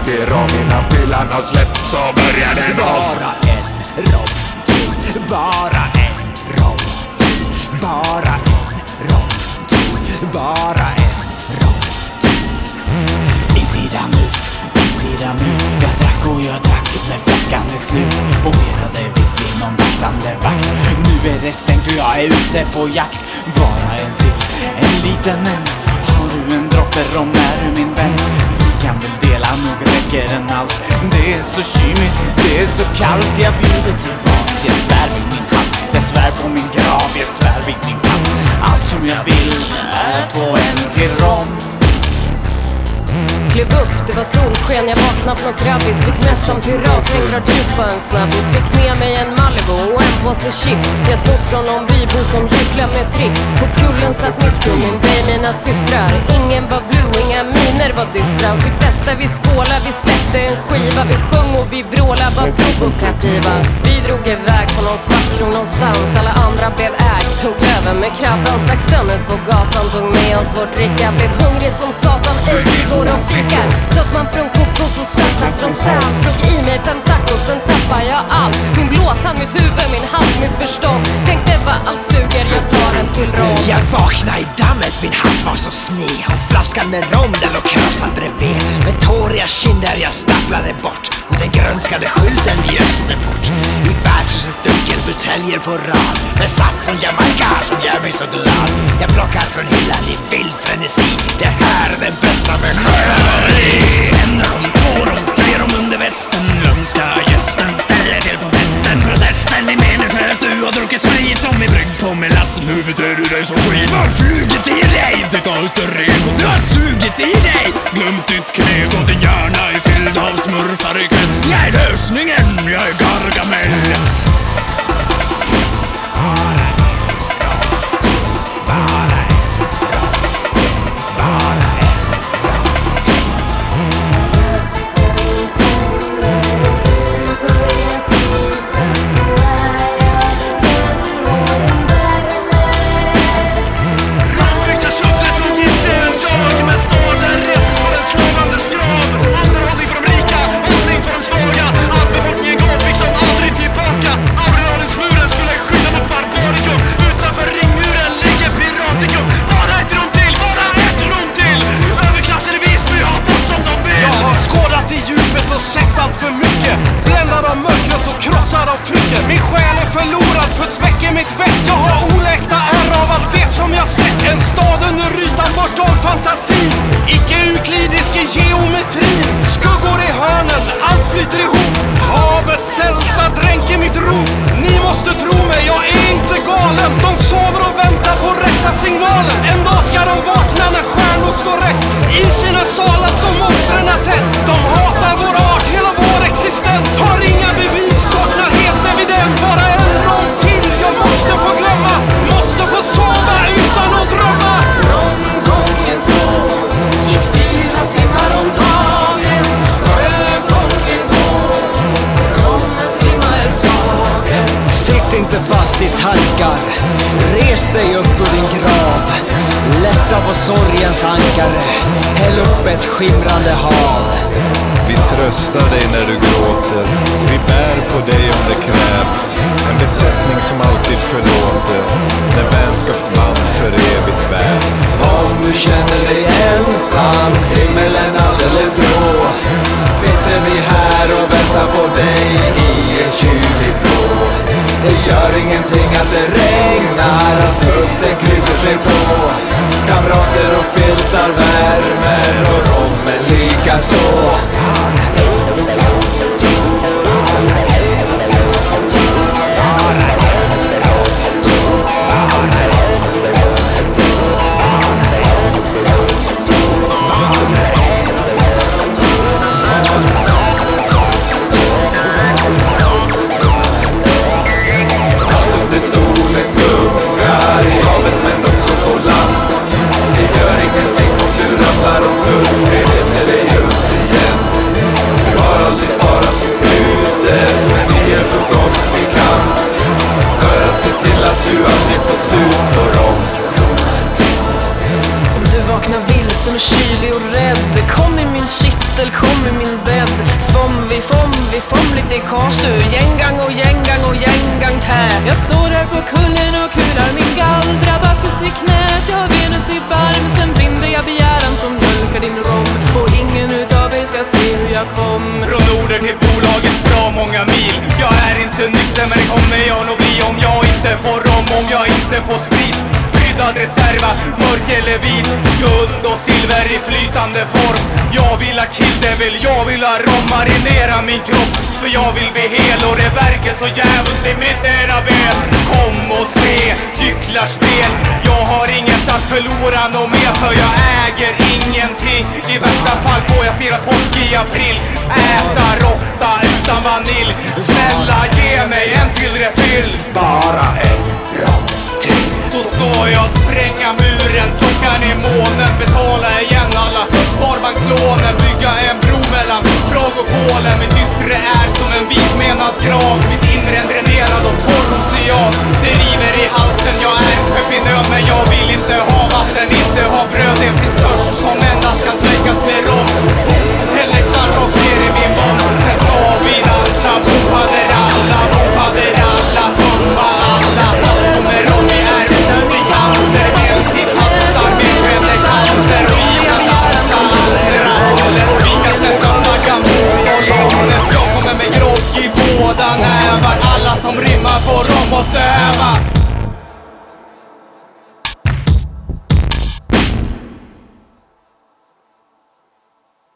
alltid rom. Innan fyllan har släppt så börjar den bara en rom till, bara en rom till, bara en rom till, bara en rom till. Insidan ut, insidan ut. Jag drack och jag drack, men flaskan är slut. Vågerade visst vid någon vaktande vakt. Nu är det stängt och jag är ute på jakt. Bara en till, en liten en. Har du en droppe rom är du min vän. Vi kan väl dela, nog räcker den allt. Det är så kymigt, det är så kallt. Jag bjuder tillbaks, jag svär vid min hand. Jag svär på min grav, jag svär vid min hand. Allt som jag vill är att få en till rom. Klev upp, det var solsken, jag vaknade på något grabbis. Fick mässan pirat, drar dit på en snabbis. Fick med mig en Malibu och en påse chips. Jag slog från någon bybo som gycklar med tricks. På kullen satt mitt min bej mina systrar. Ingen var blue, inga miner var dystra. Vi festade, vi skålade, vi släppte en skiva. Vi sjöng och vi vrålade, var provokativa. Vi drog iväg på någon svartkrog någonstans. Alla andra blev ägd, tog över med krabban. Stack sen ut på gatan, tog med oss vårt dricka. Blev hungrig som satan, ej vi går och fikar. Sött man från kokos och sötman från sand. Drog i mig 5 tacos, sen tappar jag allt. Min blåtand, mitt huvud, min hand, mitt förstånd. Tänkte vad allt suger, jag tar en till rom. Jag vaknade i dammet, min hand var så sned. Och flaskan med rom, den låg krossad bredvid. Med tåriga kinder jag stapplade bort och den grönskade skylten vid Österport. I värdshuset dunkel buteljer på rad med saft från Jamaica som gör mig så glad. Jag plockar från hyllan i vild frenesi. Det här är den bästa med sjövärdi. En rom, 2 rom, 3 rom under västen. Lömska gästen ställer till på festen. Protesten är meningslös, du har druckit sprit som är brygg på melass. Nu beter du dig som skit. Har flugit i dig, det alter ego. Du har sugit i dig, glömt ditt kneg. Och din hjärna är fylld av smurfar i kväll. Jag är lösningen, jag är Gargamel. Sett allt för mycket, bländad av mörkret och krossad av trycket. Min själ är förlorad, puts väcker mitt vett. Jag har oläkta ärr av allt det som jag sett. En stad under ytan bortom fantasi. Icke euklidisk i geometri. Skuggor i hörnen, allt flyter ihop. Havet sälta dränker mitt rop. Ni måste tro mig, jag är inte galen. De sover och väntar på rätta signalen. En dag ska de vakna när stjärnor står rätt. I sina salar står monstren tätt. De hatar vår art, hela vår existens. Har inga bevis, saknar helt evident. Bara en rom till, jag måste få glömma. Måste få sova utan att drömma. Romgången slår 24 timmar om dagen. Sjögången går, rommens timma är slagen. Sitt inte fast i tankar, res dig upp ur din grav. Lätta på sorgens ankare, häll upp ett skimrande hav. Vi tröstar dig när du gråter. Vi bär på dig om det krävs. En besättning som alltid förlåter. När vänskapsband för evigt bärs. Om du känner dig ensam, himmelen alldeles blå, sitter vi här och väntar på dig i ett kyligt blå. Det gör ingenting att det regnar, att fukten kryper sig på. Kamrater och filtar värmer och rommen lika så. Solen gungar i havet men också på land. Det gör ingenting om du ramlar omkull. Det reser dig upp igen. Idel kom i min bädd. Fom lite karsu. Gängang och gängang tär. Jag står här på kullen och kular min gallra. Bacchus i knät, jag har Venus i barm. Sen binder jag begäran som mjölkar din rom. Och ingen utav er ska se hur jag kom. Från Norder till bolaget bra många mil. Jag är inte nykter men det kommer jag nog bli om jag inte får om jag inte får sprit. Skyddad reserva, mörk eller vit. Guld och silver i flytande form. Jag vill ha killdevil, jag vill ha rom. Marinera min kropp, för jag vill bli hel. Och det verkar så jävligt i mitt era ben. Kom och se, gycklarspel. Jag har inget att förlora något mer, för jag äger ingenting. I värsta fall får jag fira påsk i april. Äta råtta utan vanilj. Snälla ge mig en till refill. Bara en rom till. Då ska jag spränga muren, plocka ner månen, betala igen alla spar